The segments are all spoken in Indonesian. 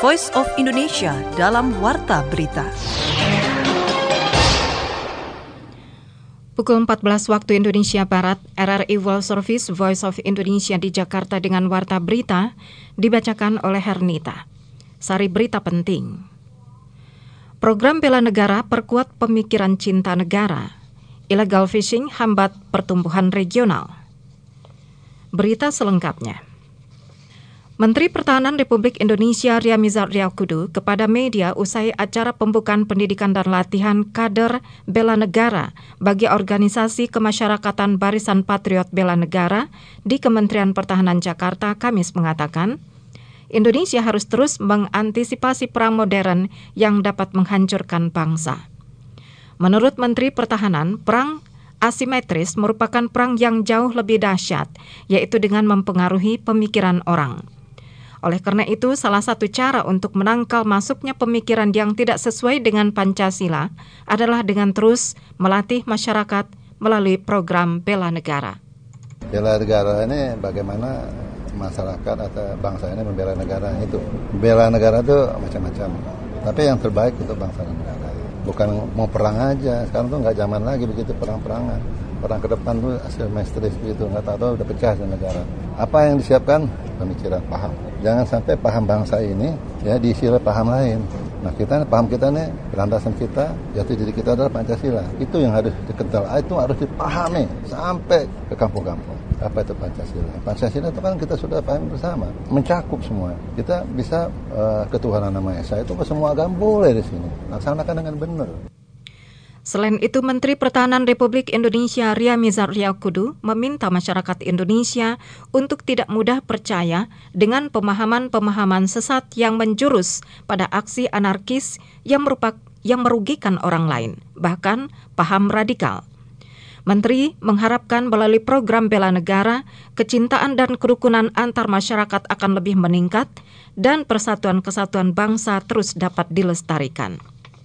Voice of Indonesia dalam Warta Berita. Pukul 14 waktu Indonesia Barat, RRI World Service Voice of Indonesia di Jakarta dengan Warta Berita dibacakan oleh Hernita. Sari berita penting. Program bela negara perkuat pemikiran cinta negara. Illegal fishing hambat pertumbuhan regional. Berita selengkapnya. Menteri Pertahanan Republik Indonesia Ria Mizar Triakudu kepada media usai acara pembukaan pendidikan dan latihan kader bela negara bagi organisasi kemasyarakatan Barisan Patriot Bela Negara di Kementerian Pertahanan Jakarta Kamis mengatakan, Indonesia harus terus mengantisipasi perang modern yang dapat menghancurkan bangsa. Menurut Menteri Pertahanan, perang asimetris merupakan perang yang jauh lebih dahsyat, yaitu dengan mempengaruhi pemikiran orang. Oleh karena itu, salah satu cara untuk menangkal masuknya pemikiran yang tidak sesuai dengan Pancasila adalah dengan terus melatih masyarakat melalui program bela negara. Bela negara ini bagaimana masyarakat atau bangsa ini membela negara itu. Bela negara itu macam-macam, tapi yang terbaik untuk bangsa dan negara. Bukan mau perang aja, sekarang tuh nggak zaman lagi begitu perang-perangan. Perang ke depan tuh asimetris begitu, nggak tahu udah pecah di negara. Apa yang disiapkan? Pemikiran, paham. Jangan sampai paham bangsa ini ya diisi oleh paham lain. Nah paham kita nih, landasan kita, jati diri kita adalah Pancasila. Itu yang harus dikental, itu harus dipahami sampai ke kampung-kampung. Apa itu Pancasila? Pancasila itu kan kita sudah paham bersama, mencakup semua. Kita bisa ketuhanan Nama Esa itu ke semua agama boleh di sini. Laksanakan dengan benar. Selain itu, Menteri Pertahanan Republik Indonesia Ria Mizar Triakudu meminta masyarakat Indonesia untuk tidak mudah percaya dengan pemahaman-pemahaman sesat yang menjurus pada aksi anarkis yang merugikan orang lain, bahkan paham radikal. Menteri mengharapkan melalui program bela negara, kecintaan dan kerukunan antar masyarakat akan lebih meningkat dan persatuan-kesatuan bangsa terus dapat dilestarikan.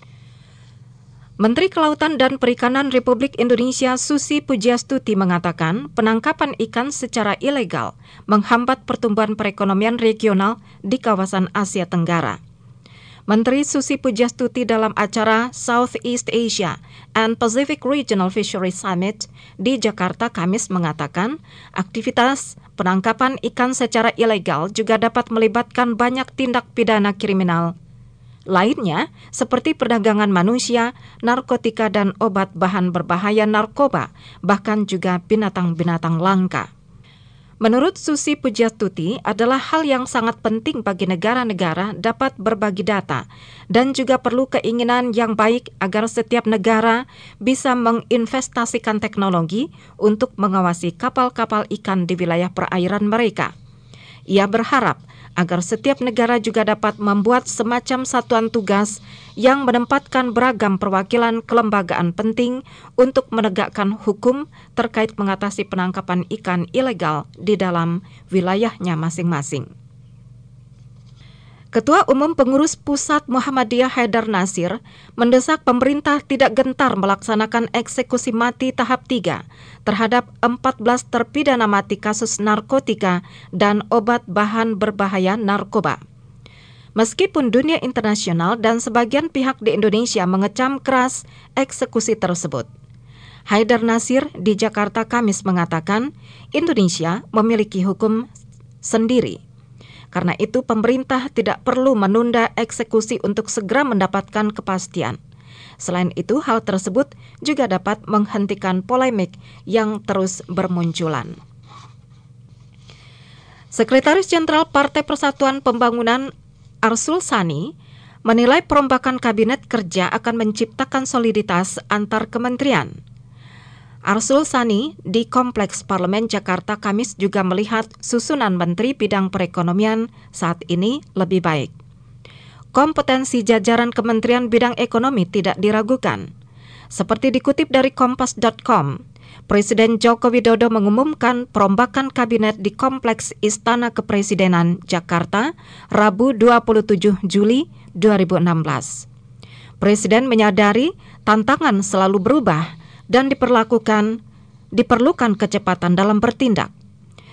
Menteri Kelautan dan Perikanan Republik Indonesia Susi Pujiastuti mengatakan penangkapan ikan secara ilegal menghambat pertumbuhan perekonomian regional di kawasan Asia Tenggara. Menteri Susi Pujiastuti dalam acara Southeast Asia and Pacific Regional Fisheries Summit di Jakarta Kamis mengatakan aktivitas penangkapan ikan secara ilegal juga dapat melibatkan banyak tindak pidana kriminal lainnya seperti perdagangan manusia, narkotika dan obat bahan berbahaya narkoba, bahkan juga binatang-binatang langka. Menurut Susi Pujiastuti adalah hal yang sangat penting bagi negara-negara dapat berbagi data dan juga perlu keinginan yang baik agar setiap negara bisa menginvestasikan teknologi untuk mengawasi kapal-kapal ikan di wilayah perairan mereka. Ia berharap agar setiap negara juga dapat membuat semacam satuan tugas yang menempatkan beragam perwakilan kelembagaan penting untuk menegakkan hukum terkait mengatasi penangkapan ikan ilegal di dalam wilayahnya masing-masing. Ketua Umum Pengurus Pusat Muhammadiyah Haidar Nasir mendesak pemerintah tidak gentar melaksanakan eksekusi mati tahap 3 terhadap 14 terpidana mati kasus narkotika dan obat bahan berbahaya narkoba. Meskipun dunia internasional dan sebagian pihak di Indonesia mengecam keras eksekusi tersebut, Haidar Nasir di Jakarta Kamis mengatakan Indonesia memiliki hukum sendiri. Karena itu, pemerintah tidak perlu menunda eksekusi untuk segera mendapatkan kepastian. Selain itu, hal tersebut juga dapat menghentikan polemik yang terus bermunculan. Sekretaris Jenderal Partai Persatuan Pembangunan Arsul Sani menilai perombakan kabinet kerja akan menciptakan soliditas antar kementerian. Arsul Sani di Kompleks Parlemen Jakarta Kamis juga melihat susunan menteri bidang perekonomian saat ini lebih baik. Kompetensi jajaran Kementerian Bidang Ekonomi tidak diragukan. Seperti dikutip dari Kompas.com, Presiden Joko Widodo mengumumkan perombakan kabinet di Kompleks Istana Kepresidenan Jakarta Rabu 27 Juli 2016. Presiden menyadari tantangan selalu berubah dan diperlukan kecepatan dalam bertindak.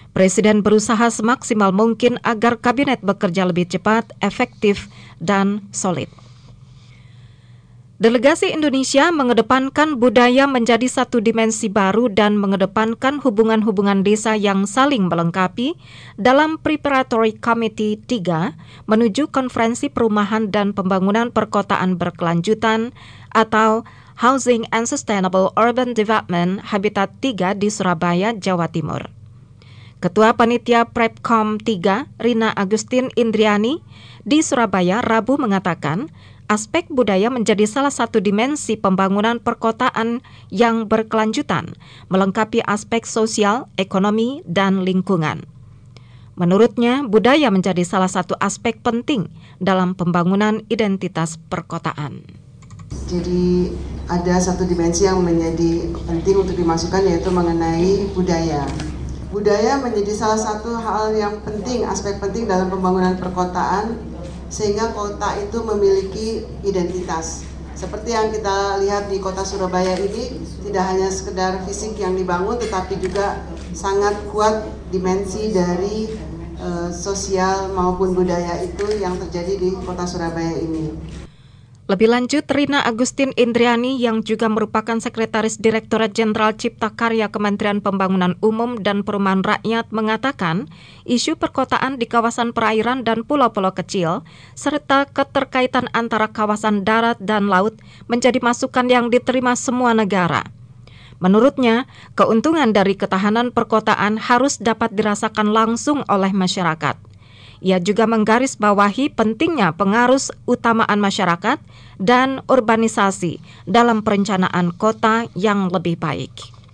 Presiden berusaha semaksimal mungkin agar kabinet bekerja lebih cepat, efektif, dan solid. Delegasi Indonesia mengedepankan budaya menjadi satu dimensi baru dan mengedepankan hubungan-hubungan desa yang saling melengkapi dalam Preparatory Committee 3 menuju Konferensi Perumahan dan Pembangunan Perkotaan Berkelanjutan atau Housing and Sustainable Urban Development Habitat 3 di Surabaya, Jawa Timur. Ketua Panitia Prepcom 3, Rina Agustin Indriani, di Surabaya Rabu mengatakan, aspek budaya menjadi salah satu dimensi pembangunan perkotaan yang berkelanjutan, melengkapi aspek sosial, ekonomi, dan lingkungan. Menurutnya, budaya menjadi salah satu aspek penting dalam pembangunan identitas perkotaan. Jadi ada satu dimensi yang menjadi penting untuk dimasukkan, yaitu mengenai budaya. Budaya menjadi salah satu hal yang penting, aspek penting dalam pembangunan perkotaan, sehingga kota itu memiliki identitas. Seperti yang kita lihat di kota Surabaya ini, tidak hanya sekedar fisik yang dibangun, tetapi juga sangat kuat dimensi dari sosial maupun budaya itu yang terjadi di kota Surabaya ini. Lebih lanjut, Rina Agustin Indriani yang juga merupakan Sekretaris Direktorat Jenderal Cipta Karya Kementerian Pembangunan Umum dan Perumahan Rakyat mengatakan, isu perkotaan di kawasan perairan dan pulau-pulau kecil, serta keterkaitan antara kawasan darat dan laut menjadi masukan yang diterima semua negara. Menurutnya, keuntungan dari ketahanan perkotaan harus dapat dirasakan langsung oleh masyarakat. Ia juga menggarisbawahi pentingnya pengaruh utamaan masyarakat dan urbanisasi dalam perencanaan kota yang lebih baik.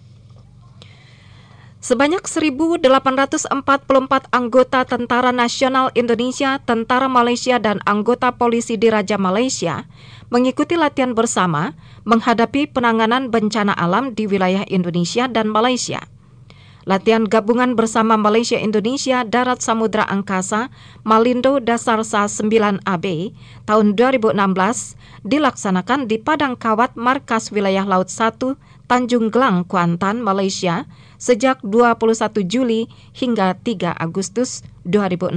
Sebanyak 1.844 anggota Tentara Nasional Indonesia, Tentara Malaysia, dan anggota polisi Diraja Malaysia mengikuti latihan bersama menghadapi penanganan bencana alam di wilayah Indonesia dan Malaysia. Latihan gabungan bersama Malaysia Indonesia Darat Samudra Angkasa Malindo Dasarsa 9AB tahun 2016 dilaksanakan di Padang Kawat Markas Wilayah Laut 1 Tanjung Gelang, Kuantan, Malaysia sejak 21 Juli hingga 3 Agustus 2016.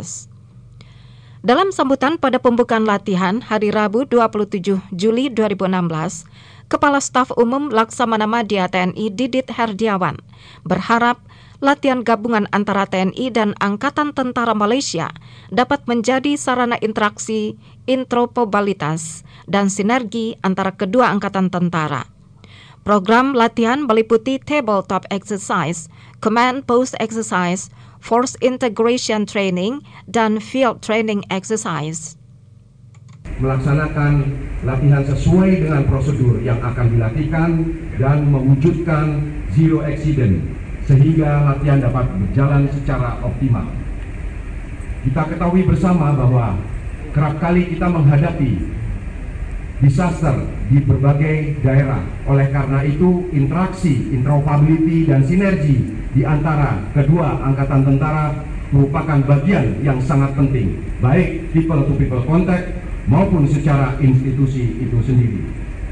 Dalam sambutan pada pembukaan latihan hari Rabu 27 Juli 2016, Kepala Staf Umum Laksamana Madya TNI Didit Herdiawan berharap latihan gabungan antara TNI dan Angkatan Tentara Malaysia dapat menjadi sarana interaksi, interoperabilitas, dan sinergi antara kedua angkatan tentara. Program latihan meliputi tabletop exercise, command post exercise, force integration training, dan field training exercise. Melaksanakan latihan sesuai dengan prosedur yang akan dilatihkan dan mewujudkan zero accident sehingga latihan dapat berjalan secara optimal. Kita ketahui bersama bahwa kerap kali kita menghadapi disaster di berbagai daerah. Oleh karena itu, interaksi, interoperability, dan sinergi di antara kedua angkatan tentara merupakan bagian yang sangat penting, baik people-to-people contact maupun secara institusi itu sendiri.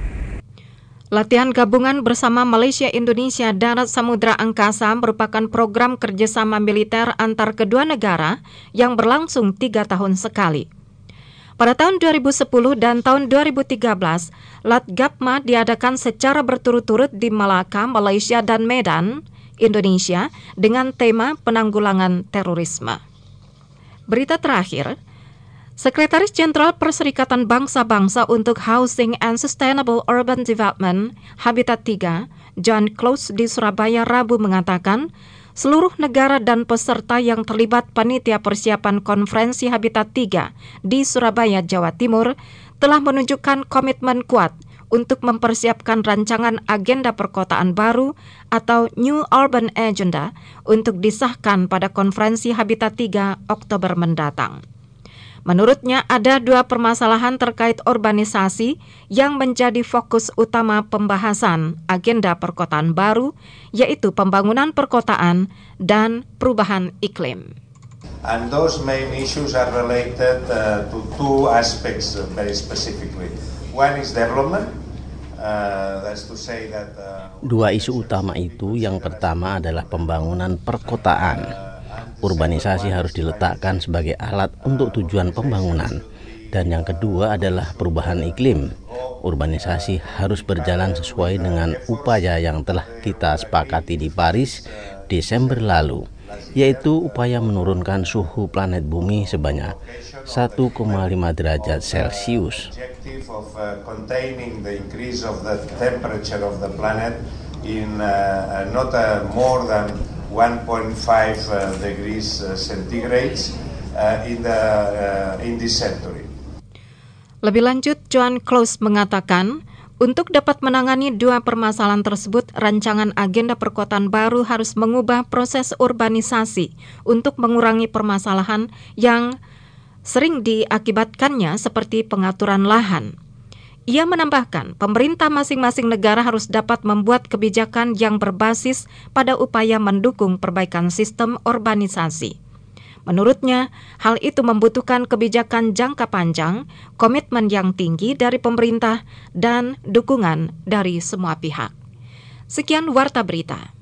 Latihan gabungan bersama Malaysia Indonesia Darat Samudra Angkasa merupakan program kerjasama militer antar kedua negara yang berlangsung 3 tahun sekali. Pada tahun 2010 dan tahun 2013, Latgapma diadakan secara berturut-turut di Malaka, Malaysia, dan Medan, Indonesia, dengan tema penanggulangan terorisme. Berita terakhir, Sekretaris Jenderal Perserikatan Bangsa-Bangsa untuk Housing and Sustainable Urban Development Habitat 3, John Close di Surabaya Rabu mengatakan, seluruh negara dan peserta yang terlibat panitia persiapan konferensi Habitat 3 di Surabaya, Jawa Timur telah menunjukkan komitmen kuat untuk mempersiapkan rancangan agenda perkotaan baru atau New Urban Agenda untuk disahkan pada konferensi Habitat 3 Oktober mendatang. Menurutnya ada 2 permasalahan terkait urbanisasi yang menjadi fokus utama pembahasan agenda perkotaan baru, yaitu pembangunan perkotaan dan perubahan iklim. And those main issues are related to 2 aspects very specifically. One is development. That's to say that 2 isu utama itu, yang pertama adalah pembangunan perkotaan. urbanisasi harus diletakkan sebagai alat untuk tujuan pembangunan. Dan yang kedua adalah perubahan iklim. Urbanisasi harus berjalan sesuai dengan upaya yang telah kita sepakati di Paris Desember lalu, yaitu upaya menurunkan suhu planet bumi sebanyak 1,5 derajat Celcius. More than 1.5 degrees centigrade in this century. Lebih lanjut, Johan Klaus mengatakan, untuk dapat menangani dua permasalahan tersebut, rancangan agenda perkotaan baru harus mengubah proses urbanisasi untuk mengurangi permasalahan yang sering diakibatkannya seperti pengaturan lahan. Ia menambahkan, pemerintah masing-masing negara harus dapat membuat kebijakan yang berbasis pada upaya mendukung perbaikan sistem urbanisasi. Menurutnya, hal itu membutuhkan kebijakan jangka panjang, komitmen yang tinggi dari pemerintah, dan dukungan dari semua pihak. Sekian Warta Berita.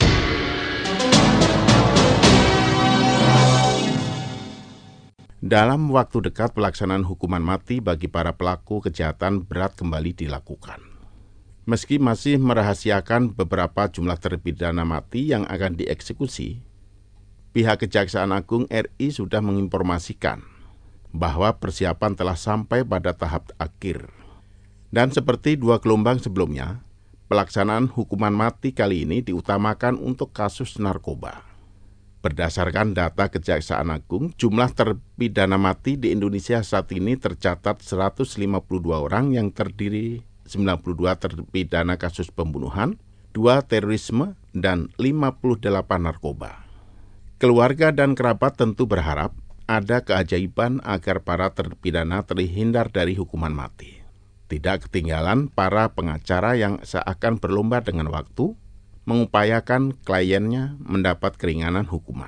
Dalam waktu dekat, pelaksanaan hukuman mati bagi para pelaku kejahatan berat kembali dilakukan. Meski masih merahasiakan beberapa jumlah terpidana mati yang akan dieksekusi, pihak Kejaksaan Agung RI sudah menginformasikan bahwa persiapan telah sampai pada tahap akhir. Dan seperti dua gelombang sebelumnya, pelaksanaan hukuman mati kali ini diutamakan untuk kasus narkoba. Berdasarkan data Kejaksaan Agung, jumlah terpidana mati di Indonesia saat ini tercatat 152 orang yang terdiri 92 terpidana kasus pembunuhan, 2 terorisme, dan 58 narkoba. Keluarga dan kerabat tentu berharap ada keajaiban agar para terpidana terhindar dari hukuman mati. Tidak ketinggalan para pengacara yang seakan berlomba dengan waktu, mengupayakan kliennya mendapat keringanan hukuman.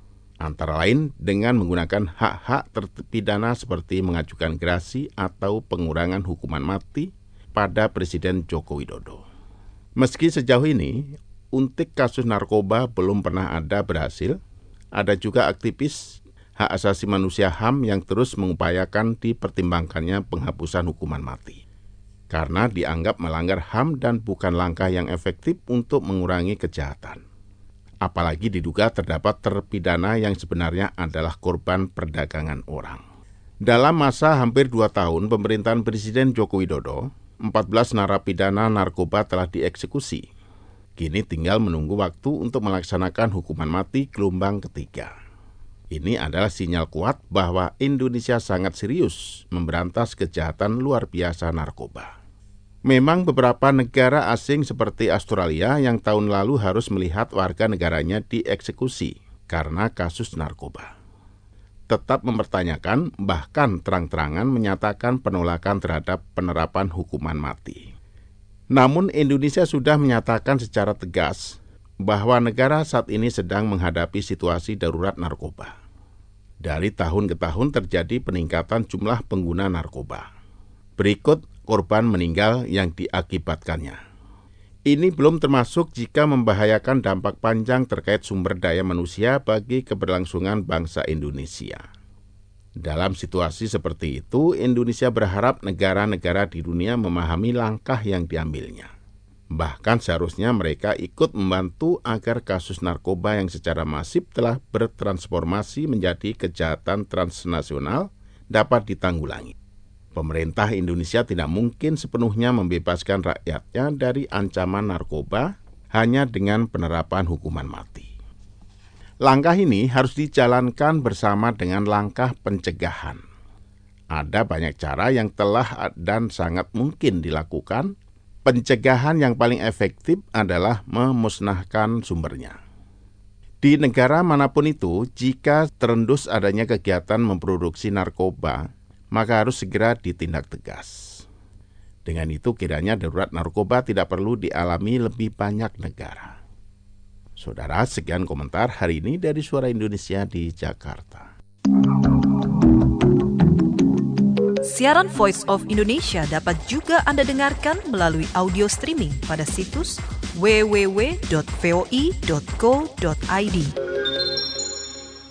Antara lain dengan menggunakan hak-hak terpidana seperti mengajukan gerasi atau pengurangan hukuman mati pada Presiden Joko Widodo. Meski sejauh ini, untik kasus narkoba belum pernah ada berhasil, ada juga aktivis hak asasi manusia HAM yang terus mengupayakan dipertimbangkannya penghapusan hukuman mati. Karena dianggap melanggar HAM dan bukan langkah yang efektif untuk mengurangi kejahatan. Apalagi diduga terdapat terpidana yang sebenarnya adalah korban perdagangan orang. Dalam masa hampir 2 tahun pemerintahan Presiden Joko Widodo, 14 narapidana narkoba telah dieksekusi. Kini tinggal menunggu waktu untuk melaksanakan hukuman mati gelombang ketiga. Ini adalah sinyal kuat bahwa Indonesia sangat serius memberantas kejahatan luar biasa narkoba. Memang beberapa negara asing seperti Australia yang tahun lalu harus melihat warga negaranya dieksekusi karena kasus narkoba. Tetap mempertanyakan, bahkan terang-terangan menyatakan penolakan terhadap penerapan hukuman mati. Namun Indonesia sudah menyatakan secara tegas bahwa negara saat ini sedang menghadapi situasi darurat narkoba. Dari tahun ke tahun terjadi peningkatan jumlah pengguna narkoba. Berikut korban meninggal yang diakibatkannya. Ini belum termasuk jika membahayakan dampak panjang terkait sumber daya manusia bagi keberlangsungan bangsa Indonesia. Dalam situasi seperti itu, Indonesia berharap negara-negara di dunia memahami langkah yang diambilnya. Bahkan seharusnya mereka ikut membantu agar kasus narkoba yang secara masif telah bertransformasi menjadi kejahatan transnasional dapat ditanggulangi. Pemerintah Indonesia tidak mungkin sepenuhnya membebaskan rakyatnya dari ancaman narkoba hanya dengan penerapan hukuman mati. Langkah ini harus dijalankan bersama dengan langkah pencegahan. Ada banyak cara yang telah dan sangat mungkin dilakukan. Pencegahan yang paling efektif adalah memusnahkan sumbernya. Di negara manapun itu, jika terendus adanya kegiatan memproduksi narkoba, maka harus segera ditindak tegas. Dengan itu kiranya darurat narkoba tidak perlu dialami lebih banyak negara. Saudara, sekian komentar hari ini dari Suara Indonesia di Jakarta. Siaran Voice of Indonesia dapat juga Anda dengarkan melalui audio streaming pada situs www.voi.co.id.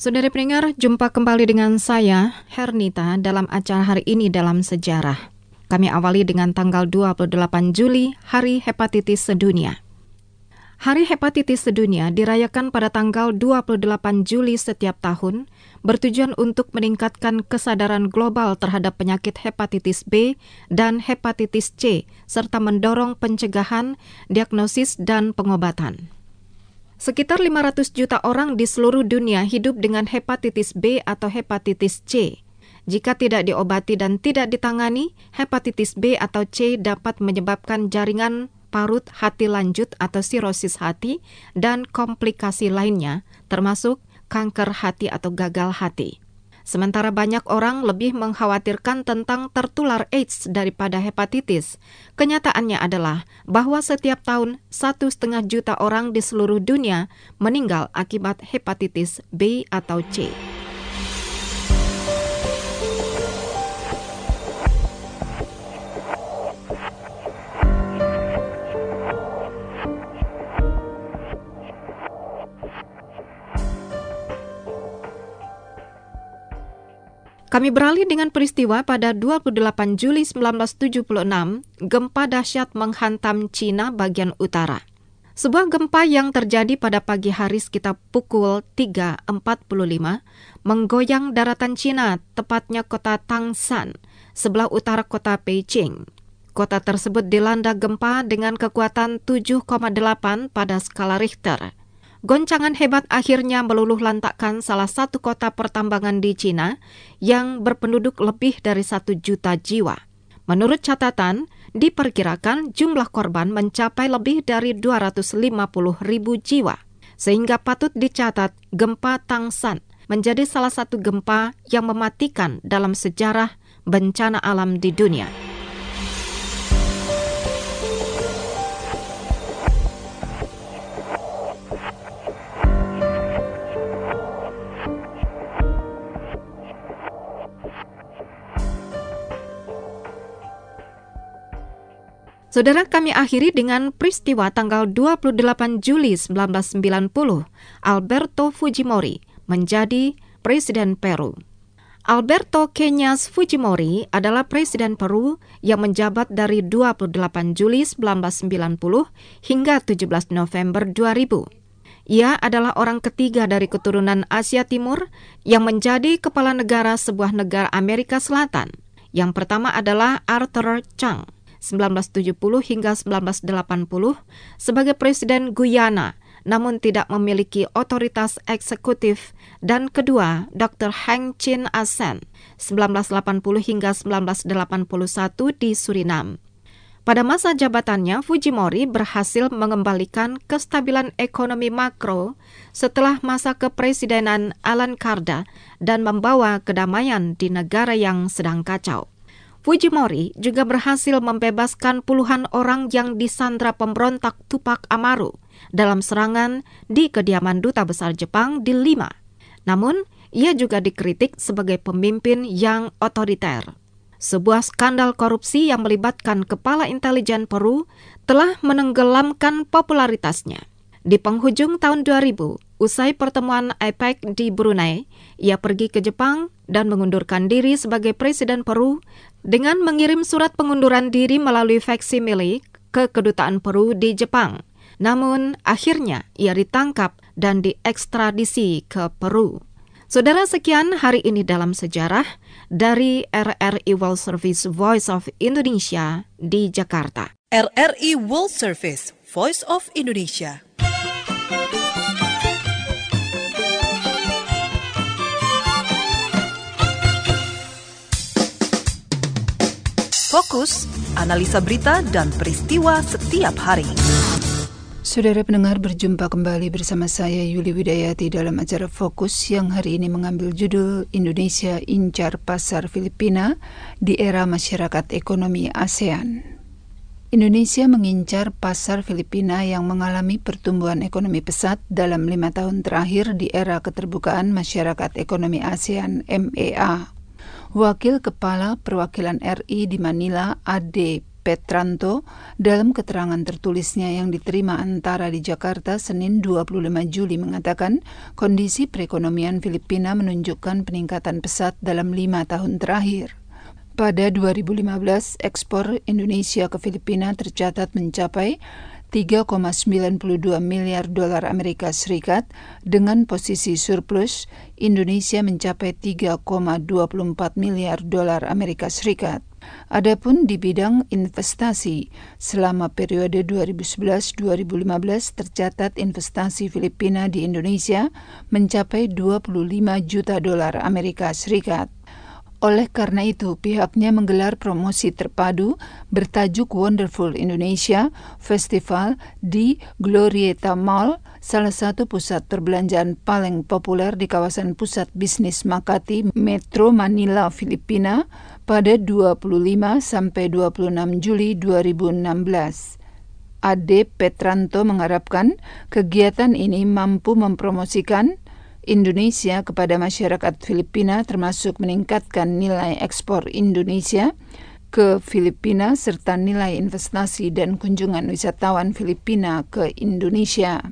Saudara pendengar, jumpa kembali dengan saya, Hernita, dalam acara hari ini dalam sejarah. Kami awali dengan tanggal 28 Juli, Hari Hepatitis Sedunia. Hari Hepatitis Sedunia dirayakan pada tanggal 28 Juli setiap tahun, bertujuan untuk meningkatkan kesadaran global terhadap penyakit hepatitis B dan hepatitis C, serta mendorong pencegahan, diagnosis, dan pengobatan. Sekitar 500 juta orang di seluruh dunia hidup dengan hepatitis B atau hepatitis C. Jika tidak diobati dan tidak ditangani, hepatitis B atau C dapat menyebabkan jaringan parut hati lanjut atau sirosis hati dan komplikasi lainnya, termasuk kanker hati atau gagal hati. Sementara banyak orang lebih mengkhawatirkan tentang tertular AIDS daripada hepatitis. Kenyataannya adalah bahwa setiap tahun 1,5 juta orang di seluruh dunia meninggal akibat hepatitis B atau C. Kami beralih dengan peristiwa pada 28 Juli 1976, gempa dahsyat menghantam Cina bagian utara. Sebuah gempa yang terjadi pada pagi hari sekitar pukul 3.45 menggoyang daratan Cina, tepatnya kota Tangshan, sebelah utara kota Beijing. Kota tersebut dilanda gempa dengan kekuatan 7,8 pada skala Richter. Goncangan hebat akhirnya meluluh lantakkan salah satu kota pertambangan di Cina yang berpenduduk lebih dari 1 juta jiwa. Menurut catatan, diperkirakan jumlah korban mencapai lebih dari 250.000 jiwa. Sehingga patut dicatat gempa Tangshan menjadi salah satu gempa yang mematikan dalam sejarah bencana alam di dunia. Saudara, kami akhiri dengan peristiwa tanggal 28 Juli 1990, Alberto Fujimori menjadi Presiden Peru. Alberto Kenias Fujimori adalah Presiden Peru yang menjabat dari 28 Juli 1990 hingga 17 November 2000. Ia adalah orang ketiga dari keturunan Asia Timur yang menjadi kepala negara sebuah negara Amerika Selatan. Yang pertama adalah Arthur Chang, 1970 hingga 1980 sebagai Presiden Guyana, namun tidak memiliki otoritas eksekutif, dan kedua, Dr. Heng Chin Asen, 1980 hingga 1981 di Suriname. Pada masa jabatannya, Fujimori berhasil mengembalikan kestabilan ekonomi makro setelah masa kepresidenan Alan Garda dan membawa kedamaian di negara yang sedang kacau. Fujimori juga berhasil membebaskan puluhan orang yang disandra pemberontak Tupac Amaru dalam serangan di kediaman Duta Besar Jepang di Lima. Namun, ia juga dikritik sebagai pemimpin yang otoriter. Sebuah skandal korupsi yang melibatkan kepala intelijen Peru telah menenggelamkan popularitasnya. Di penghujung tahun 2000, usai pertemuan APEC di Brunei, ia pergi ke Jepang dan mengundurkan diri sebagai Presiden Peru dengan mengirim surat pengunduran diri melalui faksimile ke kedutaan Peru di Jepang. Namun, akhirnya ia ditangkap dan diekstradisi ke Peru. Saudara, sekian hari ini dalam sejarah dari RRI World Service Voice of Indonesia di Jakarta. RRI World Service Voice of Indonesia. Fokus, analisa berita dan peristiwa setiap hari. Saudara pendengar, berjumpa kembali bersama saya Yuli Widayati dalam acara Fokus yang hari ini mengambil judul Indonesia Incar Pasar Filipina di Era Masyarakat Ekonomi ASEAN. Indonesia mengincar pasar Filipina yang mengalami pertumbuhan ekonomi pesat dalam 5 tahun terakhir di era keterbukaan Masyarakat Ekonomi ASEAN MEA. Wakil Kepala Perwakilan RI di Manila, Ade Petranto dalam keterangan tertulisnya yang diterima Antara di Jakarta Senin 25 Juli mengatakan kondisi perekonomian Filipina menunjukkan peningkatan pesat dalam 5 tahun terakhir. Pada 2015, ekspor Indonesia ke Filipina tercatat mencapai 3,92 miliar dolar Amerika Serikat. Dengan posisi surplus, Indonesia mencapai 3,24 miliar dolar Amerika Serikat. Adapun di bidang investasi, selama periode 2011-2015 tercatat investasi Filipina di Indonesia mencapai 25 juta dolar Amerika Serikat. Oleh karena itu, pihaknya menggelar promosi terpadu bertajuk Wonderful Indonesia Festival di Glorieta Mall, salah satu pusat perbelanjaan paling populer di kawasan pusat bisnis Makati, Metro Manila, Filipina, pada 25 sampai 26 Juli 2016. Ade Petranto mengharapkan kegiatan ini mampu mempromosikan Indonesia kepada masyarakat Filipina, termasuk meningkatkan nilai ekspor Indonesia ke Filipina serta nilai investasi dan kunjungan wisatawan Filipina ke Indonesia.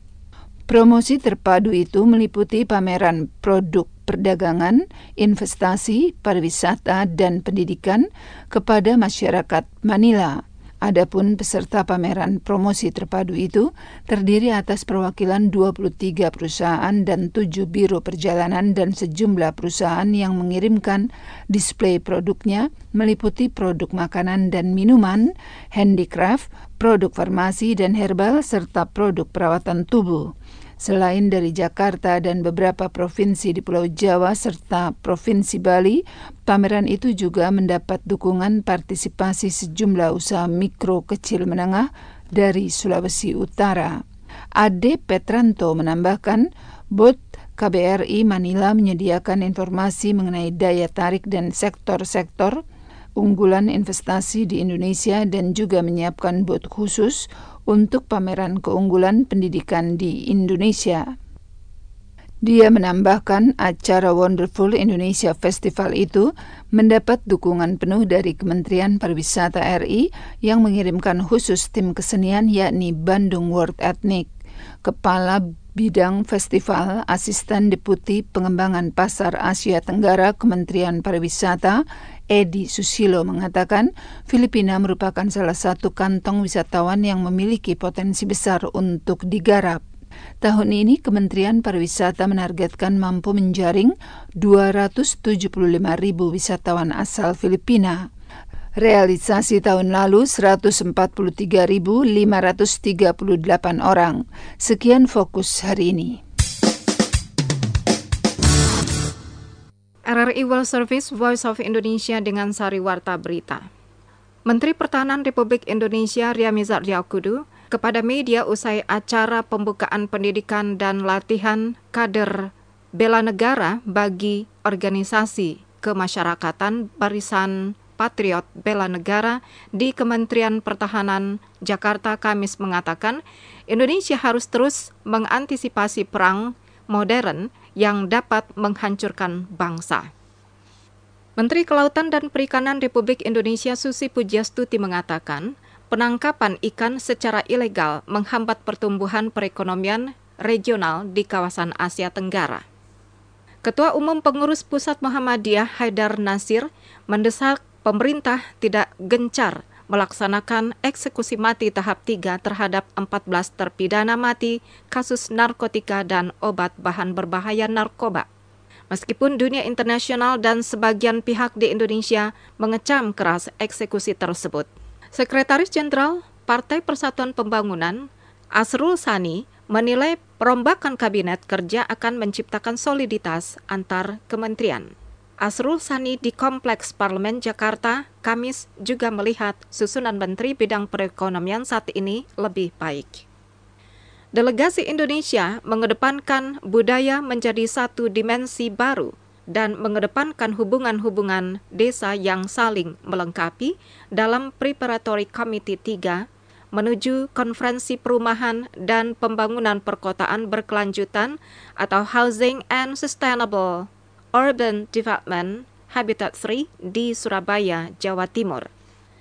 Promosi terpadu itu meliputi pameran produk perdagangan, investasi, pariwisata, dan pendidikan kepada masyarakat Manila. Adapun peserta pameran promosi terpadu itu terdiri atas perwakilan 23 perusahaan dan 7 biro perjalanan dan sejumlah perusahaan yang mengirimkan display produknya meliputi produk makanan dan minuman, handicraft, produk farmasi dan herbal, serta produk perawatan tubuh. Selain dari Jakarta dan beberapa provinsi di Pulau Jawa serta Provinsi Bali, pameran itu juga mendapat dukungan partisipasi sejumlah usaha mikro kecil menengah dari Sulawesi Utara. Ade Petranto menambahkan, BOT KBRI Manila menyediakan informasi mengenai daya tarik dan sektor-sektor unggulan investasi di Indonesia dan juga menyiapkan booth khusus untuk pameran keunggulan pendidikan di Indonesia. Dia menambahkan acara Wonderful Indonesia Festival itu mendapat dukungan penuh dari Kementerian Pariwisata RI yang mengirimkan khusus tim kesenian yakni Bandung World Ethnic. Kepala Bidang Festival Asisten Deputi Pengembangan Pasar Asia Tenggara Kementerian Pariwisata Edi Susilo mengatakan Filipina merupakan salah satu kantong wisatawan yang memiliki potensi besar untuk digarap. Tahun ini Kementerian Pariwisata menargetkan mampu menjaring 275.000 wisatawan asal Filipina. Realisasi tahun lalu 143.538 orang. Sekian fokus hari ini. RRI World Service Voice of Indonesia dengan sari warta berita. Menteri Pertahanan Republik Indonesia Ria Mizar Triakudu kepada media usai acara pembukaan pendidikan dan latihan kader bela negara bagi organisasi kemasyarakatan Barisan Patriot Bela Negara di Kementerian Pertahanan Jakarta Kamis mengatakan Indonesia harus terus mengantisipasi perang modern yang dapat menghancurkan bangsa. Menteri Kelautan dan Perikanan Republik Indonesia Susi Pujiastuti mengatakan penangkapan ikan secara ilegal menghambat pertumbuhan perekonomian regional di kawasan Asia Tenggara. Ketua Umum Pengurus Pusat Muhammadiyah Haidar Nasir mendesak pemerintah tidak gencar melaksanakan eksekusi mati tahap 3 terhadap 14 terpidana mati kasus narkotika dan obat bahan berbahaya narkoba. Meskipun dunia internasional dan sebagian pihak di Indonesia mengecam keras eksekusi tersebut. Sekretaris Jenderal Partai Persatuan Pembangunan, Asrul Sani, menilai perombakan kabinet kerja akan menciptakan soliditas antar kementerian. Asrul Sani di Kompleks Parlemen Jakarta, Kamis juga melihat susunan menteri bidang perekonomian saat ini lebih baik. Delegasi Indonesia mengedepankan budaya menjadi satu dimensi baru dan mengedepankan hubungan-hubungan desa yang saling melengkapi dalam Preparatory Committee 3 menuju Konferensi Perumahan dan Pembangunan Perkotaan Berkelanjutan atau Housing and Sustainable Urban Development Habitat 3 di Surabaya, Jawa Timur.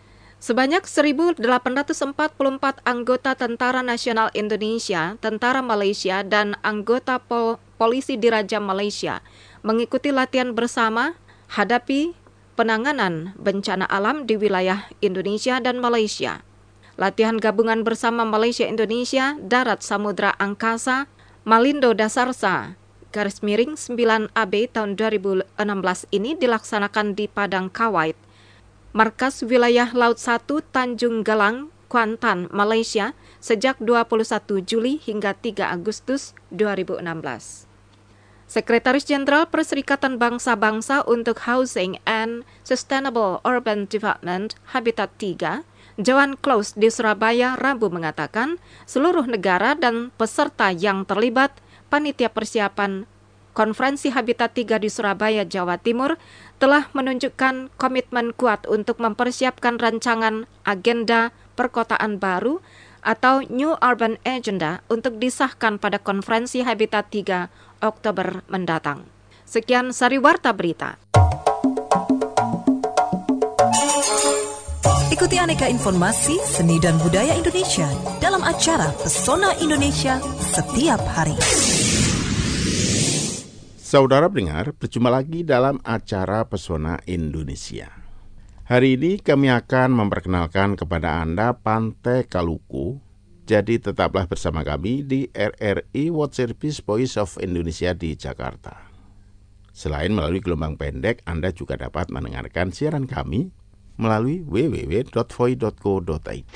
Sebanyak 1.844 anggota Tentara Nasional Indonesia, Tentara Malaysia, dan anggota Polisi Diraja Malaysia mengikuti latihan bersama hadapi penanganan bencana alam di wilayah Indonesia dan Malaysia. Latihan gabungan bersama Malaysia Indonesia, Darat Samudra Angkasa, Malindo Dasarsa, _9 AB tahun 2016 ini dilaksanakan di Padang Kawait, Markas Wilayah Laut 1 Tanjung Galang, Kuantan, Malaysia sejak 21 Juli hingga 3 Agustus 2016. Sekretaris Jenderal Perserikatan Bangsa-Bangsa untuk Housing and Sustainable Urban Development Habitat 3, Joan Klaus di Surabaya Rabu mengatakan seluruh negara dan peserta yang terlibat panitia persiapan Konferensi Habitat 3 di Surabaya, Jawa Timur telah menunjukkan komitmen kuat untuk mempersiapkan rancangan agenda perkotaan baru atau New Urban Agenda untuk disahkan pada Konferensi Habitat 3 Oktober mendatang. Sekian Sariwarta Berita. Ikuti aneka informasi seni dan budaya Indonesia dalam acara Pesona Indonesia setiap hari. Saudara pendengar, berjumpa lagi dalam acara Pesona Indonesia. Hari ini kami akan memperkenalkan kepada Anda Pantai Kaluku. Jadi tetaplah bersama kami di RRI World Service Voice of Indonesia di Jakarta. Selain melalui gelombang pendek, Anda juga dapat mendengarkan siaran kami melalui www.voi.co.id.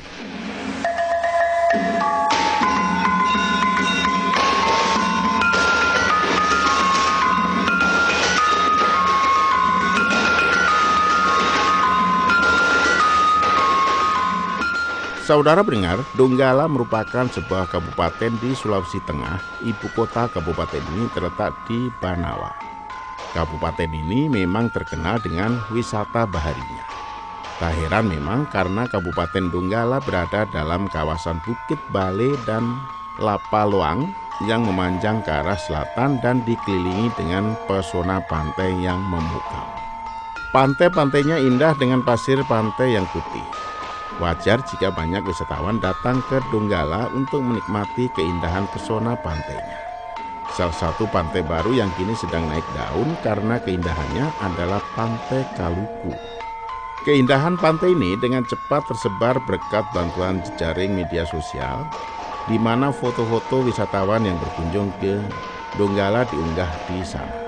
Saudara pendengar, Donggala merupakan sebuah kabupaten di Sulawesi Tengah. Ibu kota kabupaten ini terletak di Banawa. Kabupaten ini memang terkenal dengan wisata baharinya. Tak heran memang karena Kabupaten Donggala berada dalam kawasan Bukit Bale dan Lapaloang yang memanjang ke arah selatan dan dikelilingi dengan pesona pantai yang memukau. Pantai-pantainya indah dengan pasir pantai yang putih. Wajar jika banyak wisatawan datang ke Donggala untuk menikmati keindahan pesona pantainya. Salah satu pantai baru yang kini sedang naik daun karena keindahannya adalah Pantai Kaluku. Keindahan pantai ini dengan cepat tersebar berkat bantuan jejaring media sosial, di mana foto-foto wisatawan yang berkunjung ke Donggala diunggah di sana.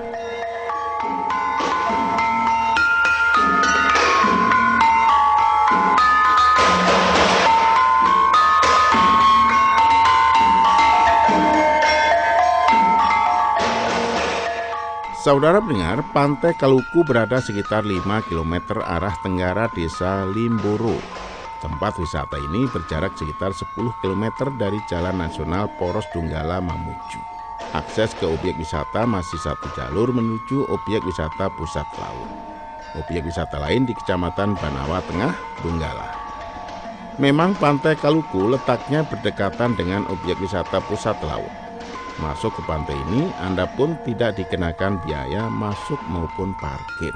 Saudara pendengar, Pantai Kaluku berada sekitar 5 km arah tenggara desa Limboro. Tempat wisata ini berjarak sekitar 10 km dari Jalan Nasional Poros Donggala Mamuju. Akses ke objek wisata masih satu jalur menuju objek wisata pusat laut. Objek wisata lain di Kecamatan Banawa Tengah, Donggala. Memang Pantai Kaluku letaknya berdekatan dengan objek wisata pusat laut. Masuk ke pantai ini, Anda pun tidak dikenakan biaya masuk maupun parkir.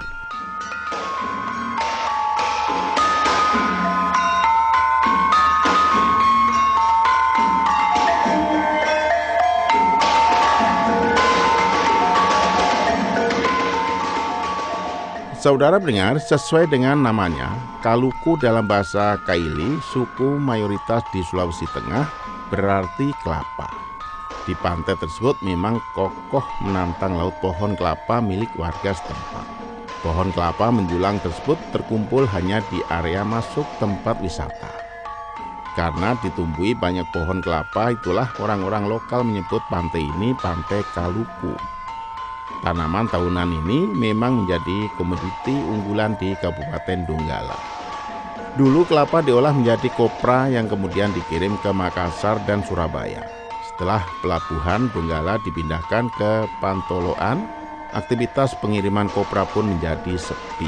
Saudara pendengar, sesuai dengan namanya, Kaluku dalam bahasa Kaili, suku mayoritas di Sulawesi Tengah, berarti kelapa. Di pantai tersebut memang kokoh menantang laut pohon kelapa milik warga setempat. Pohon kelapa menjulang tersebut terkumpul hanya di area masuk tempat wisata. Karena ditumbuhi banyak pohon kelapa, itulah orang-orang lokal menyebut pantai ini Pantai Kaluku. Tanaman tahunan ini memang menjadi komoditi unggulan di Kabupaten Donggala. Dulu kelapa diolah menjadi kopra yang kemudian dikirim ke Makassar dan Surabaya. Setelah pelabuhan Donggala dipindahkan ke Pantoloan, aktivitas pengiriman kopra pun menjadi sepi.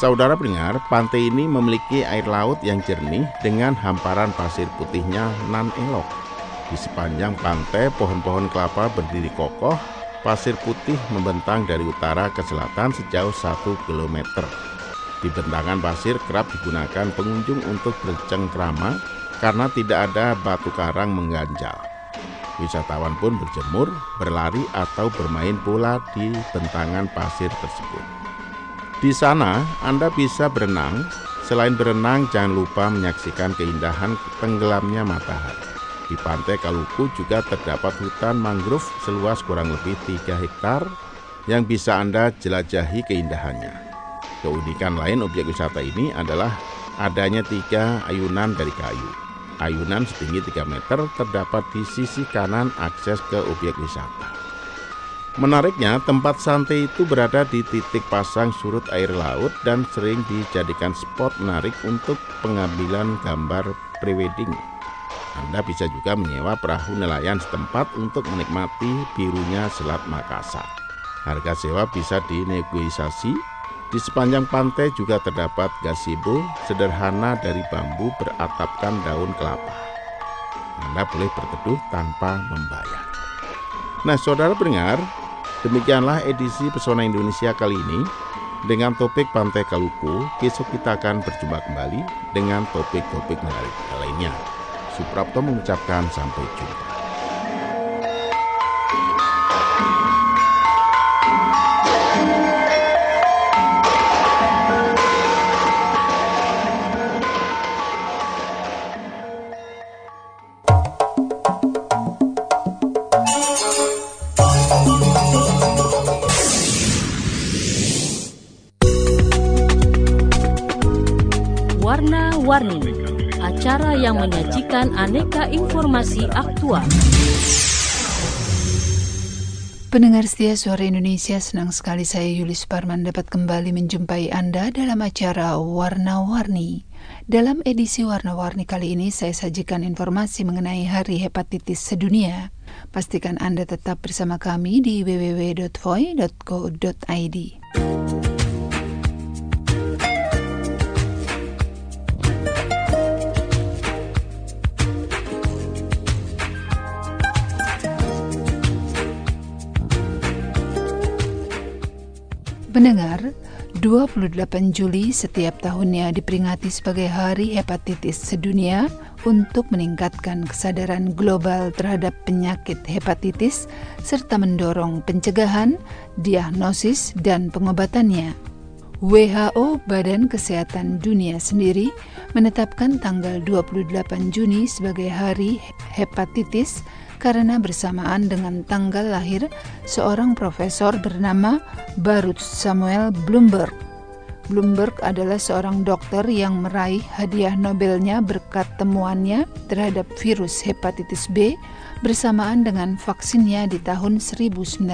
Saudara pendengar, pantai ini memiliki air laut yang jernih dengan hamparan pasir putihnya nan elok. Di sepanjang pantai, pohon-pohon kelapa berdiri kokoh, pasir putih membentang dari utara ke selatan sejauh 1 km. Di bentangan pasir kerap digunakan pengunjung untuk bercengkrama karena tidak ada batu karang mengganjal. Wisatawan pun berjemur, berlari atau bermain bola di bentangan pasir tersebut. Di sana, Anda bisa berenang. Selain berenang, jangan lupa menyaksikan keindahan tenggelamnya matahari. Di Pantai Kaluku juga terdapat hutan mangrove seluas kurang lebih 3 hektar yang bisa Anda jelajahi keindahannya. Keunikan lain objek wisata ini adalah adanya 3 ayunan dari kayu. Ayunan setinggi 3 meter terdapat di sisi kanan akses ke objek wisata. Menariknya, tempat santai itu berada di titik pasang surut air laut dan sering dijadikan spot menarik untuk pengambilan gambar prewedding. Anda bisa juga menyewa perahu nelayan setempat untuk menikmati birunya Selat Makassar. Harga sewa bisa dinegosiasi. Di sepanjang pantai juga terdapat gazebo sederhana dari bambu beratapkan daun kelapa. Anda boleh berteduh tanpa membayar. Nah, saudara pendengar, demikianlah edisi Pesona Indonesia kali ini. Dengan topik Pantai Kaluku, besok kita akan berjumpa kembali dengan topik-topik menarik lainnya. Suprapto mengucapkan sampai jumpa. Warna-Warni, acara yang menyajikan aneka informasi aktual. Pendengar setia Suara Indonesia, senang sekali saya Yuli Suparman dapat kembali menjumpai Anda dalam acara Warna-Warni. Dalam edisi Warna-Warni kali ini saya sajikan informasi mengenai Hari Hepatitis Sedunia. Pastikan Anda tetap bersama kami di www.voi.co.id. Pendengar, 28 Juli setiap tahunnya diperingati sebagai Hari Hepatitis Sedunia untuk meningkatkan kesadaran global terhadap penyakit hepatitis serta mendorong pencegahan, diagnosis, dan pengobatannya. WHO, Badan Kesehatan Dunia sendiri, menetapkan tanggal 28 Juni sebagai Hari Hepatitis karena bersamaan dengan tanggal lahir seorang profesor bernama Baruch Samuel Bloomberg. Bloomberg adalah seorang dokter yang meraih hadiah Nobelnya berkat temuannya terhadap virus hepatitis B bersamaan dengan vaksinnya di tahun 1976.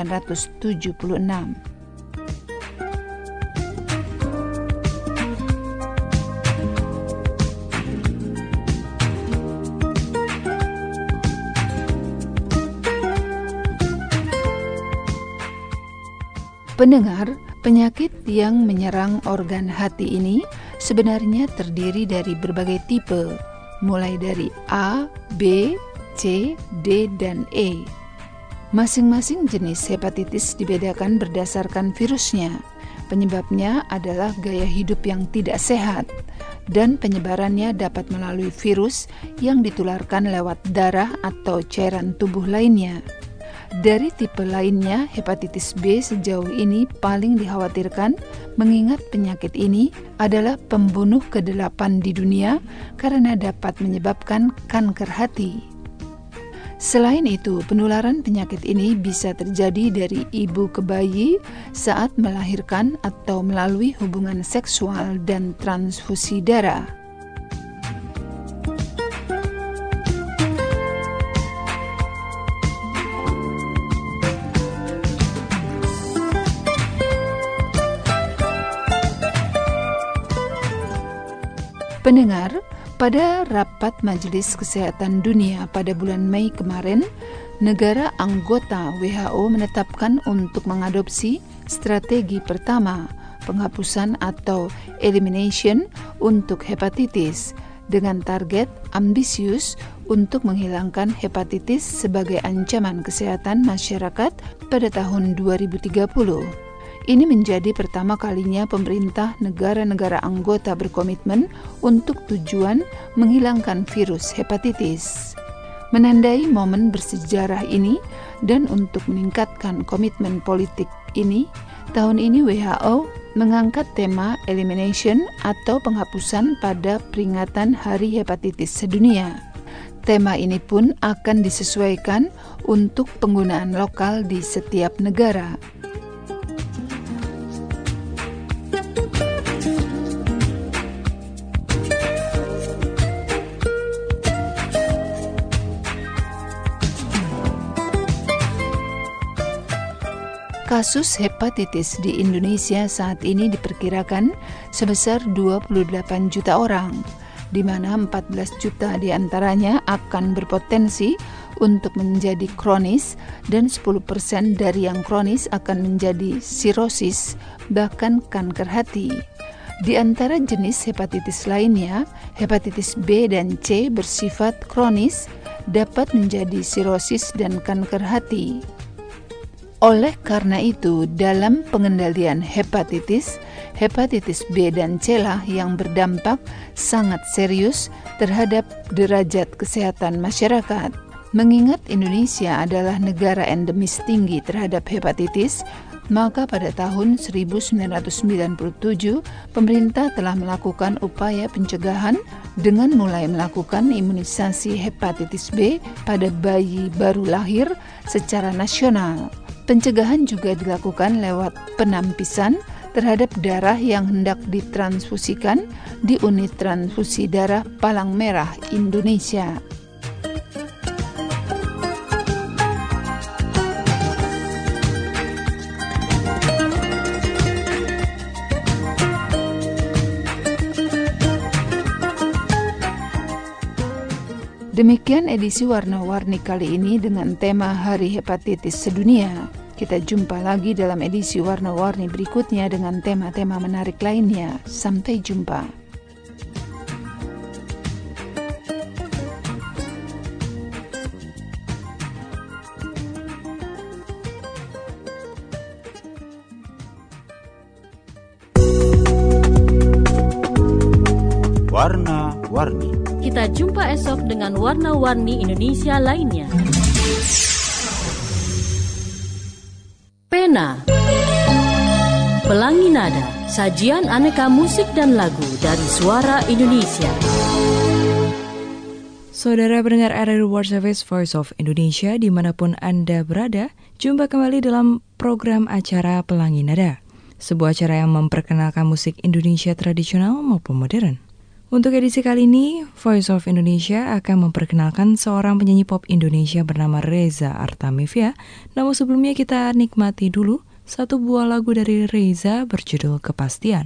Pendengar, penyakit yang menyerang organ hati ini sebenarnya terdiri dari berbagai tipe, mulai dari A, B, C, D, dan E. Masing-masing jenis hepatitis dibedakan berdasarkan virusnya. Penyebabnya adalah gaya hidup yang tidak sehat, dan penyebarannya dapat melalui virus yang ditularkan lewat darah atau cairan tubuh lainnya. Dari tipe lainnya, hepatitis B sejauh ini paling dikhawatirkan mengingat penyakit ini adalah pembunuh ke-8 di dunia karena dapat menyebabkan kanker hati. Selain itu, penularan penyakit ini bisa terjadi dari ibu ke bayi saat melahirkan atau melalui hubungan seksual dan transfusi darah. Pendengar, pada rapat Majelis Kesehatan Dunia pada bulan Mei kemarin, negara anggota WHO menetapkan untuk mengadopsi strategi pertama penghapusan atau elimination untuk hepatitis dengan target ambisius untuk menghilangkan hepatitis sebagai ancaman kesehatan masyarakat pada tahun 2030. Ini menjadi pertama kalinya pemerintah negara-negara anggota berkomitmen untuk tujuan menghilangkan virus hepatitis. Menandai momen bersejarah ini dan untuk meningkatkan komitmen politik ini, tahun ini WHO mengangkat tema elimination atau penghapusan pada peringatan Hari Hepatitis Sedunia. Tema ini pun akan disesuaikan untuk penggunaan lokal di setiap negara. Kasus hepatitis di Indonesia saat ini diperkirakan sebesar 28 juta orang, di mana 14 juta diantaranya akan berpotensi untuk menjadi kronis dan 10% dari yang kronis akan menjadi sirosis, bahkan kanker hati. Di antara jenis hepatitis lainnya, hepatitis B dan C bersifat kronis, dapat menjadi sirosis dan kanker hati. Oleh karena itu, dalam pengendalian hepatitis B dan C lah yang berdampak sangat serius terhadap derajat kesehatan masyarakat. Mengingat Indonesia adalah negara endemis tinggi terhadap hepatitis, maka pada tahun 1997 pemerintah telah melakukan upaya pencegahan dengan mulai melakukan imunisasi hepatitis B pada bayi baru lahir secara nasional. Pencegahan juga dilakukan lewat penampisan terhadap darah yang hendak ditransfusikan di unit transfusi darah Palang Merah Indonesia. Demikian edisi Warna-Warni kali ini dengan tema Hari Hepatitis Sedunia. Kita jumpa lagi dalam edisi Warna-Warni berikutnya dengan tema-tema menarik lainnya. Sampai jumpa. Warna-Warni. Kita jumpa esok dengan Warna-Warni Indonesia lainnya. Pena, Pelangi Nada, sajian aneka musik dan lagu dari suara Indonesia. Saudara pendengar RRI World Service Voice of Indonesia dimanapun Anda berada, jumpa kembali dalam program acara Pelangi Nada, sebuah acara yang memperkenalkan musik Indonesia tradisional maupun modern. Untuk edisi kali ini, Voice of Indonesia akan memperkenalkan seorang penyanyi pop Indonesia bernama Reza Artamevia. Namun sebelumnya kita nikmati dulu satu buah lagu dari Reza berjudul Kepastian.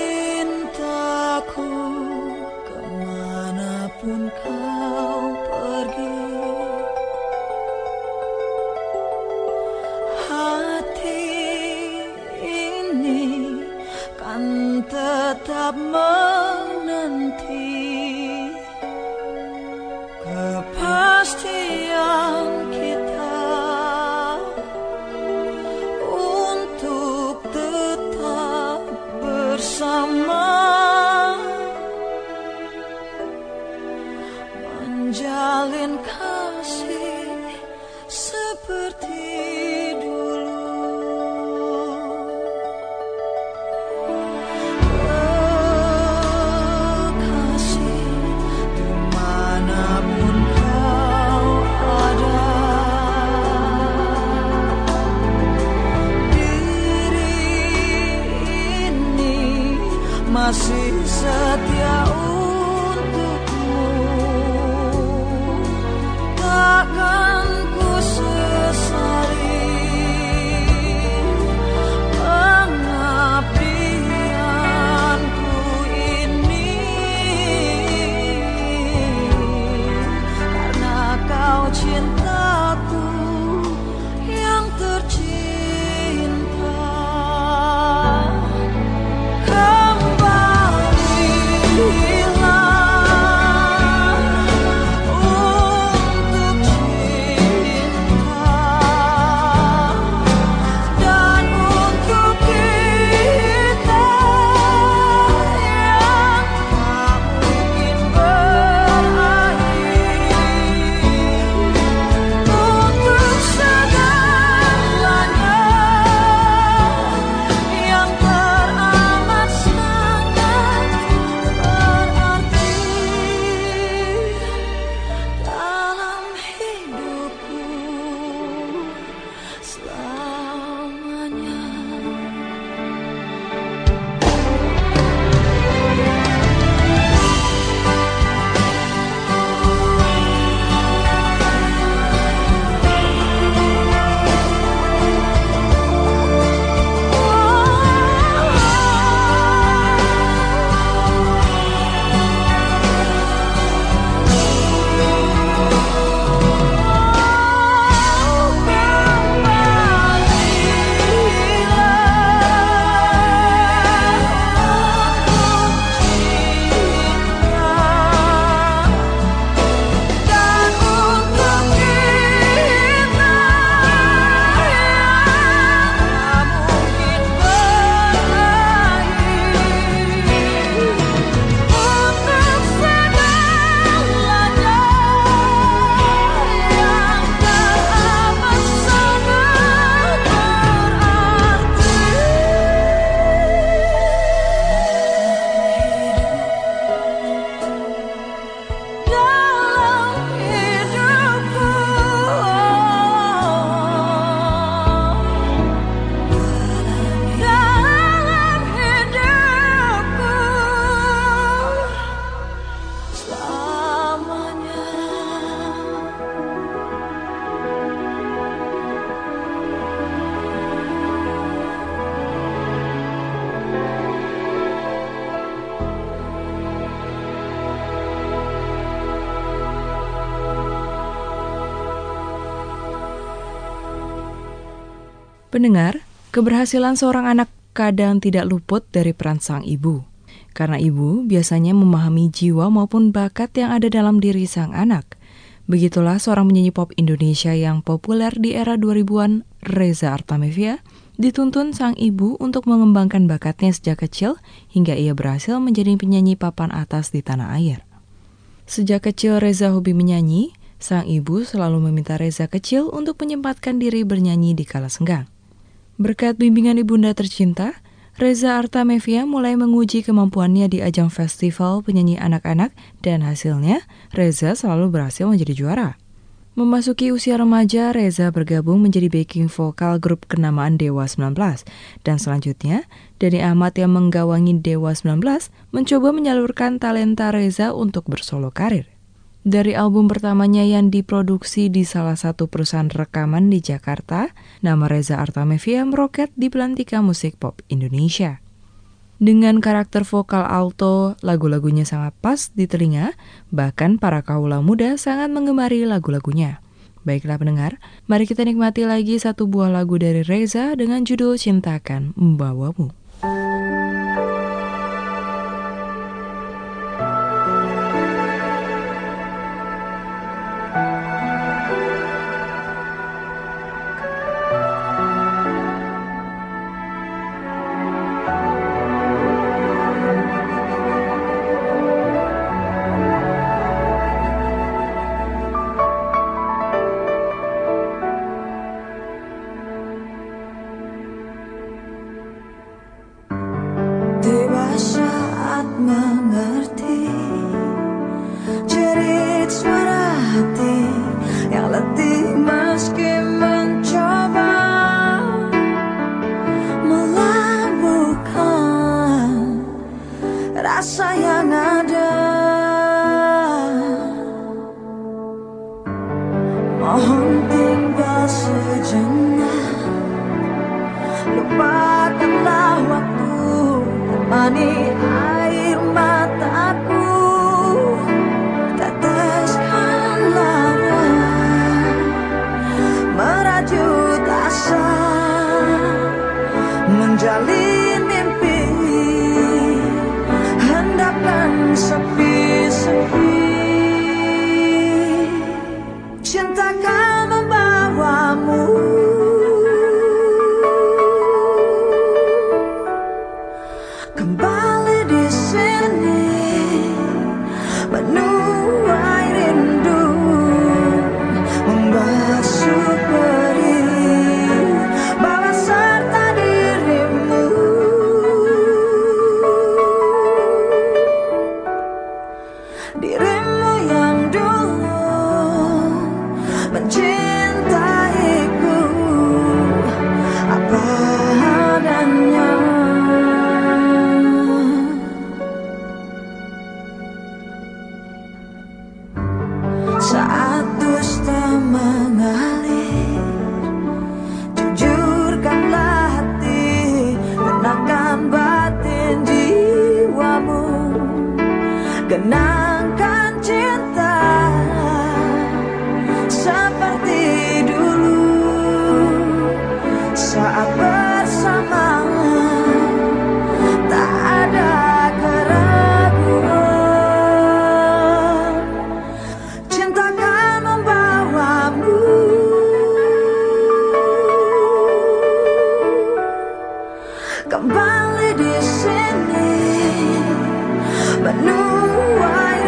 Kemanapun kau pergi. Pendengar, keberhasilan seorang anak kadang tidak luput dari peran sang ibu. Karena ibu biasanya memahami jiwa maupun bakat yang ada dalam diri sang anak. Begitulah seorang penyanyi pop Indonesia yang populer di era 2000-an, Reza Artamevia, dituntun sang ibu untuk mengembangkan bakatnya sejak kecil hingga ia berhasil menjadi penyanyi papan atas di tanah air. Sejak kecil Reza hobi menyanyi, sang ibu selalu meminta Reza kecil untuk menyempatkan diri bernyanyi di kala senggang. Berkat bimbingan ibunda tercinta, Reza Artamevia mulai menguji kemampuannya di ajang festival penyanyi anak-anak dan hasilnya Reza selalu berhasil menjadi juara. Memasuki usia remaja, Reza bergabung menjadi backing vokal grup kenamaan Dewa 19. Dan selanjutnya, Dhani Ahmad yang menggawangi Dewa 19 mencoba menyalurkan talenta Reza untuk bersolo karir. Dari album pertamanya yang diproduksi di salah satu perusahaan rekaman di Jakarta, nama Reza Artamevia meroket di pelantikan musik pop Indonesia. Dengan karakter vokal alto, lagu-lagunya sangat pas di telinga, bahkan para kaula muda sangat menggemari lagu-lagunya. Baiklah pendengar, mari kita nikmati lagi satu buah lagu dari Reza dengan judul Cinta Akan Membawamu. Kenangkan cinta seperti dulu saat bersama, tak ada keraguan. Cinta akan membawamu kembali di sini, menuai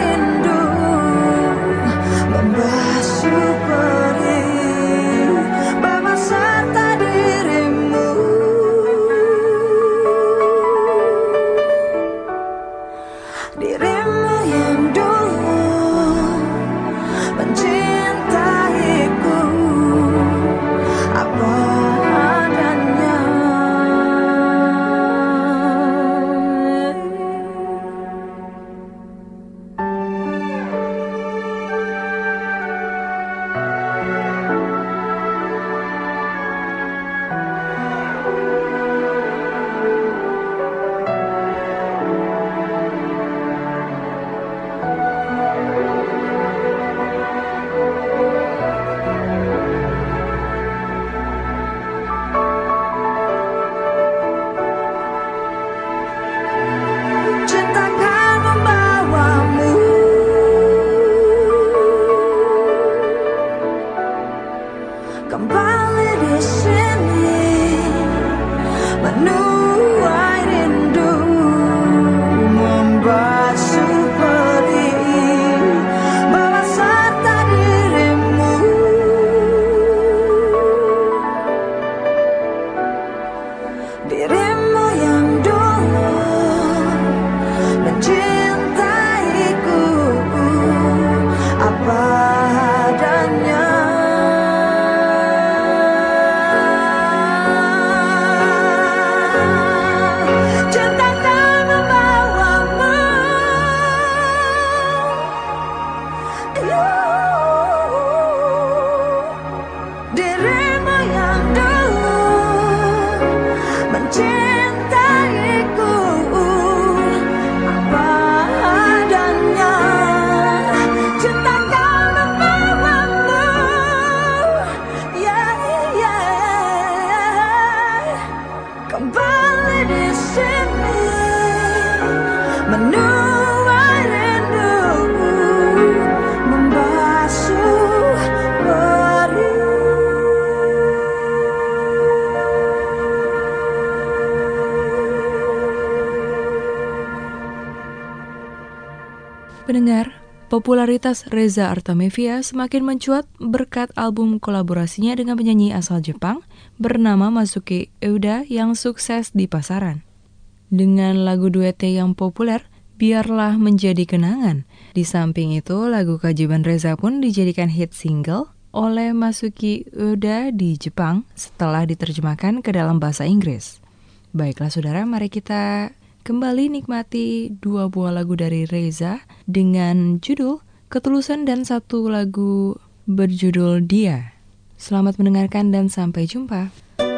Pendengar, popularitas Reza Artamevia semakin mencuat berkat album kolaborasinya dengan penyanyi asal Jepang bernama Masuki Euda yang sukses di pasaran. Dengan lagu duetnya yang populer, Biarlah Menjadi Kenangan. Di samping itu, lagu Keajaiban Reza pun dijadikan hit single oleh Masuki Euda di Jepang setelah diterjemahkan ke dalam bahasa Inggris. Baiklah saudara, mari kita kembali nikmati 2 buah lagu dari Reza dengan judul Ketulusan dan satu lagu berjudul Dia. Selamat mendengarkan dan sampai jumpa.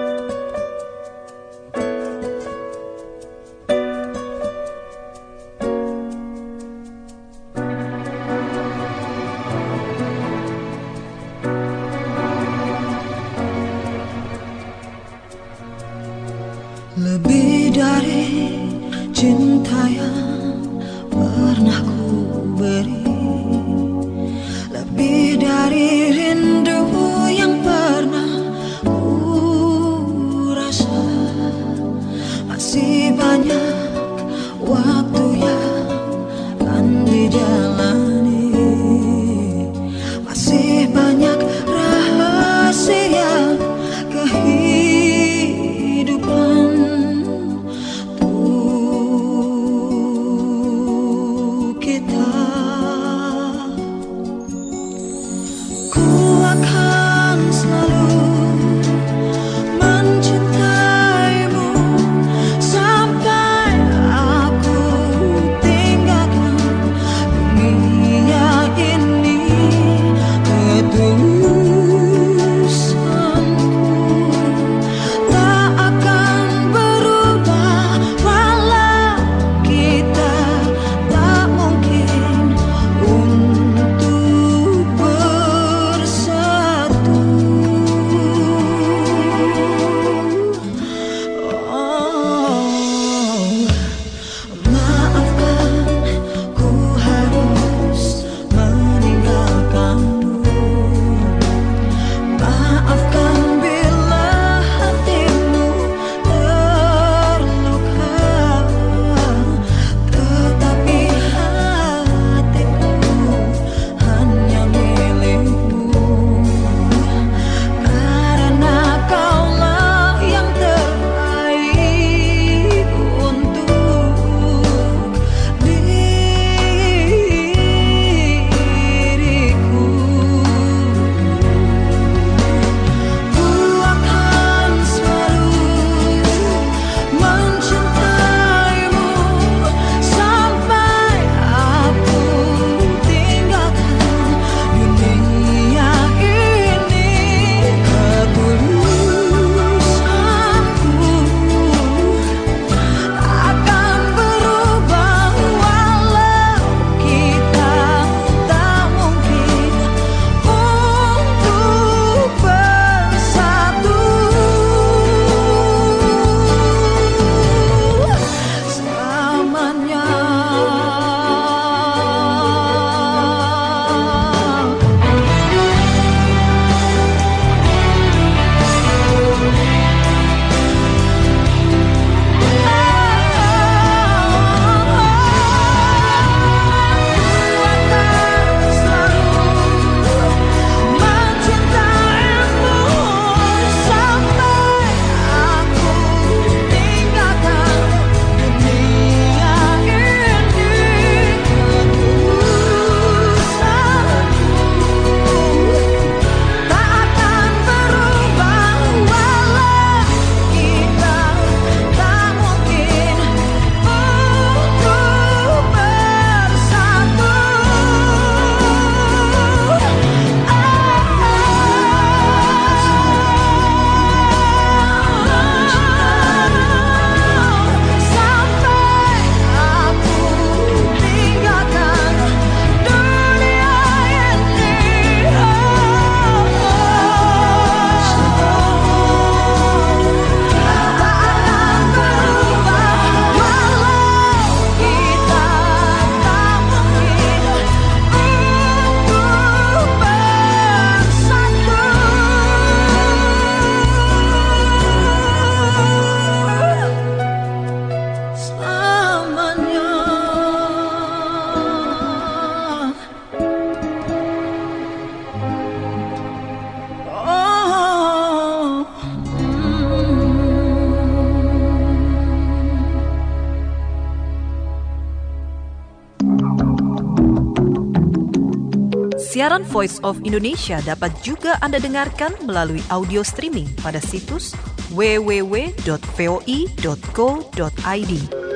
Lebih dari cinta yang pernah ku beri, lebih dari rindu yang pernah ku Siaran Voice of Indonesia dapat juga Anda dengarkan melalui audio streaming pada situs www.voi.co.id.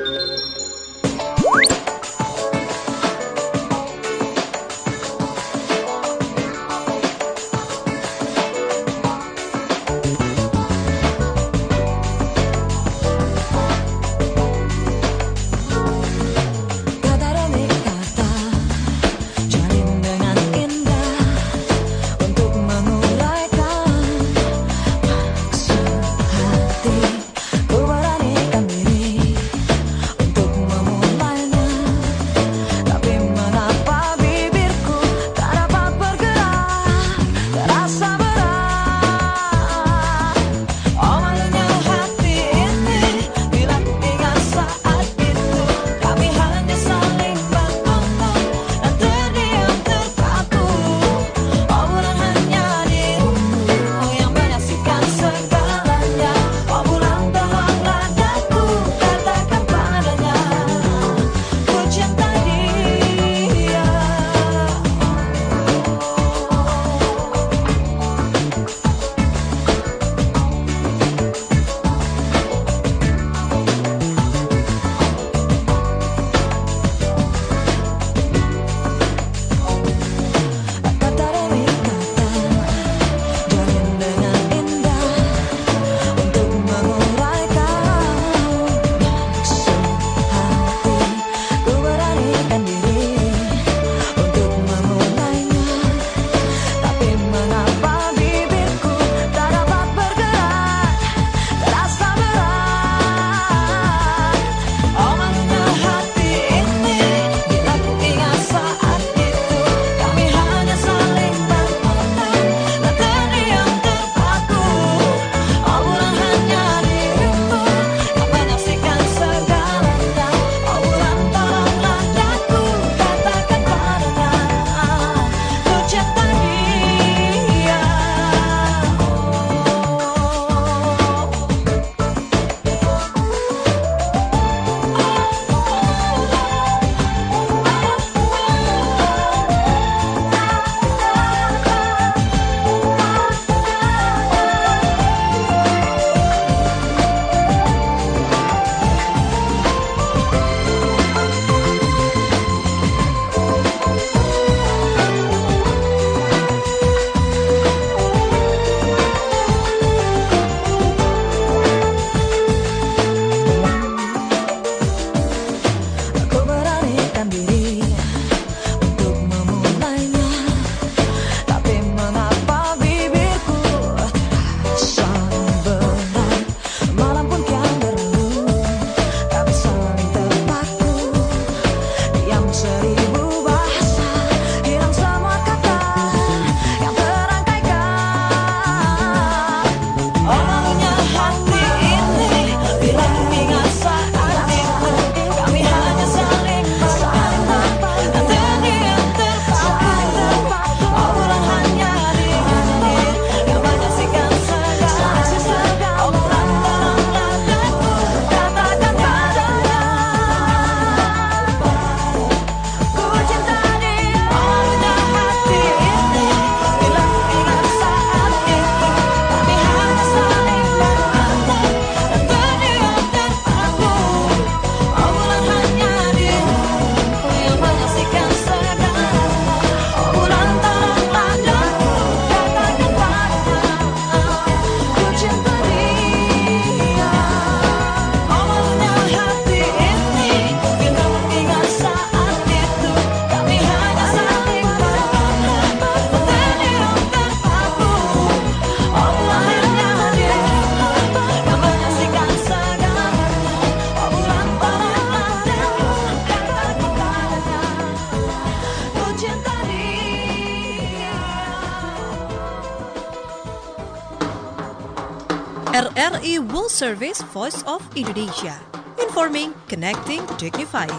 RRI World Service Voice of Indonesia. Informing, connecting, dignifying.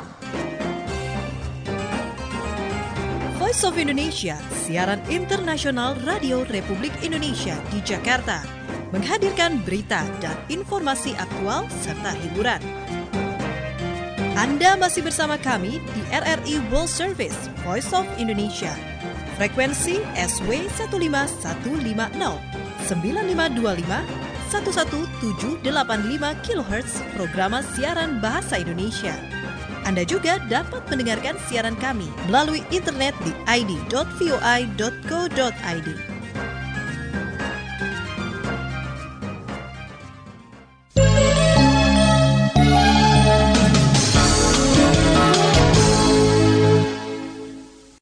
Voice of Indonesia, siaran internasional Radio Republik Indonesia di Jakarta, menghadirkan berita dan informasi aktual serta hiburan. Anda masih bersama kami di RRI World Service Voice of Indonesia. frekuensi SW 15150, 9525, 11785 kHz programa siaran bahasa Indonesia. Anda juga dapat mendengarkan siaran kami melalui internet di id.voi.co.id.